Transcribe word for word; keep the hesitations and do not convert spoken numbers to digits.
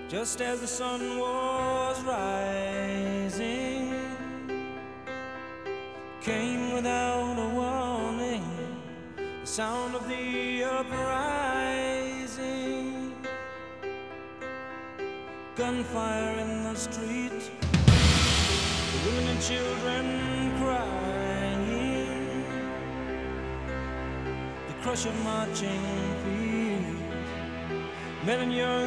Just as the sun was rising, came without a warning the sound of the uprising. Gunfire in the street, the women and children crying, the crush of marching feet, men and young